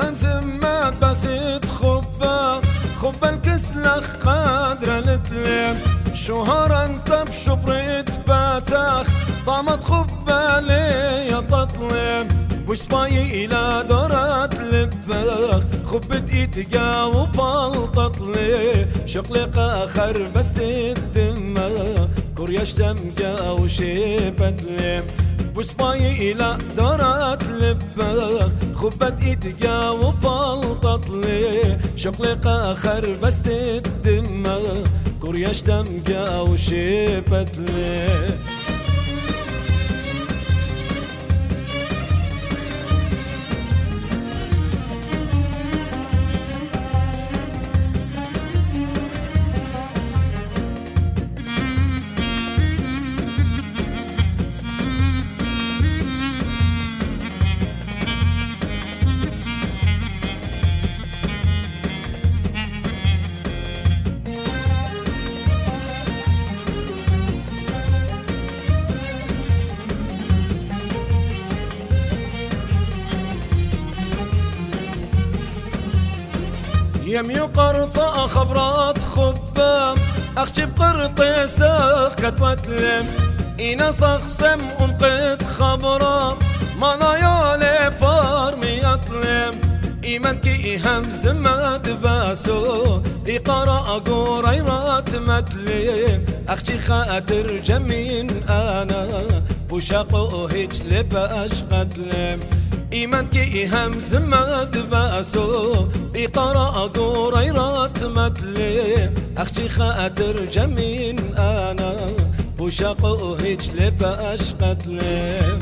هم زمات بسيط خب الكسلخ قادرة لتلم شهر انت بشبرت باتاخ طامت خبالي يا تطلم بوسباي الى دورات لباخ خبت ايتقا وبالتطلي شقلق اخر بس الدماغ كورياش تمقا وشيبت لم بوسباي الى دورات لباخ خبت ايتقا وبالتطلي شقلق اخر بس الدماغ كورياش تمقا وشيبت لم يم يقرطة خبرات خبام أخشب قرطي سخ كتوتلم إنا صخسم أمقت خبرام ما نايالي بارمي يطلم إيمان كي همز مد باسو إقراء قريرات متلم أخشي خاطر جمين أنا بوشاقو هيج لباش قتلم إيمان كي همز مد باسو إقراء قريرات متلي أخشي خاطر جمين أنا بوشاقو هيج لباش قتلم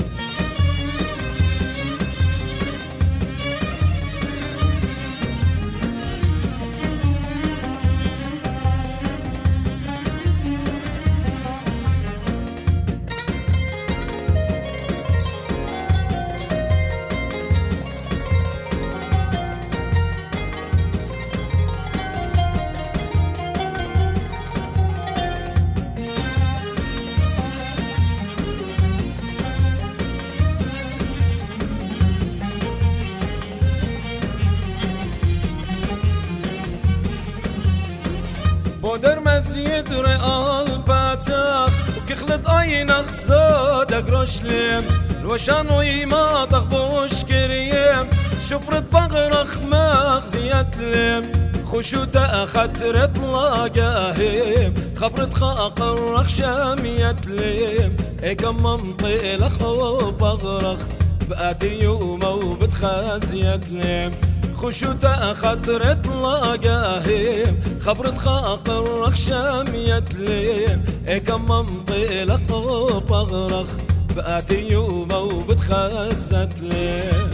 بودر مزيد رئال باتاخ وكخلت اين اخزاد اقرشلم الوشان ويما تخبوش كريم شفرت بغرخ مغزيت لم خشوتا خطرت لاقاهم خبرت خاقر رخشام يتلم اكم منطق لخو بغرخ بقاتي يوم وبتخاز يتلم خشوتا خطرت لاقاهم خبرت خاقر رخشام يتلم اكم منطق لخو بغرخ بقاتي يوم وبتخاز يتلم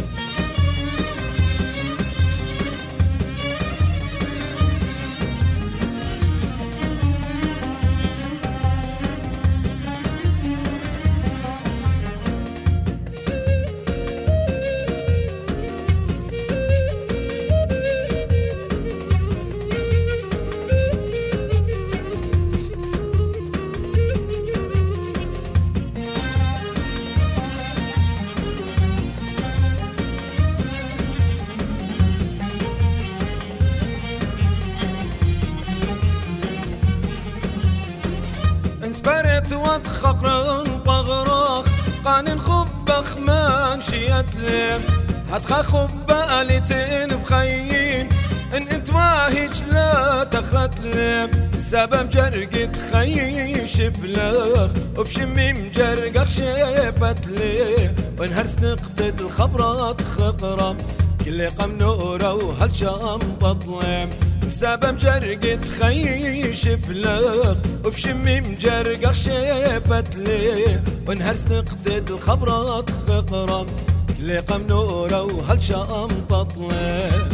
انسبرت واتخقرن بغراخ قانن خبخ ما مشيت لم هتخا خبا قالتين بخيين ان انت واهج لا تخرت لم سبب جرقت خي شبلخ وبشمي مجرقخ شبت لم وانهرس نقتد الخبرات خقرم كل قم نورا وهالشام بطلم سبب جرقت خي شبلخ وبشمي مجرقخ شبت لي وانهرس نقتد الخبرات خقرم كل قم نورا وهالشام بطلم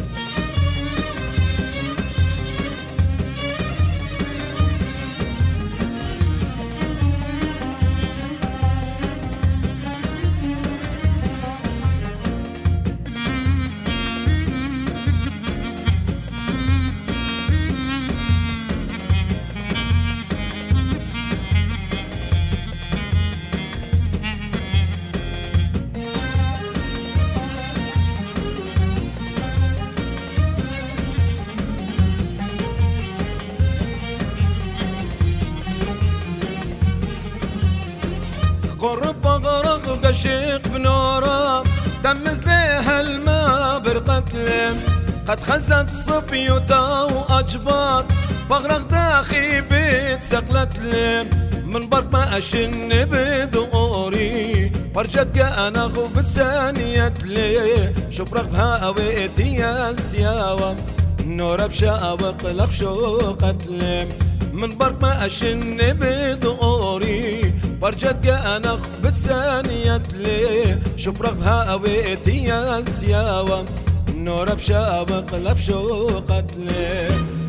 قرب أغرق قشق بنورة تمز ليها الماء برقتلم قد خزت صبيوتا وأجباط بغرق داخي بيت سقلتلم من برق ما أشن بدوري ورجت أنا غبت ثانية لي شبرق بها أويتي يا سياوة نور بشاوق لك شو قتلم من برق ما أشن بدوري ورجت أنا غبت ثانية لي شبرق بها أويتي يا سياوة نور بشاوق لك شو قتلم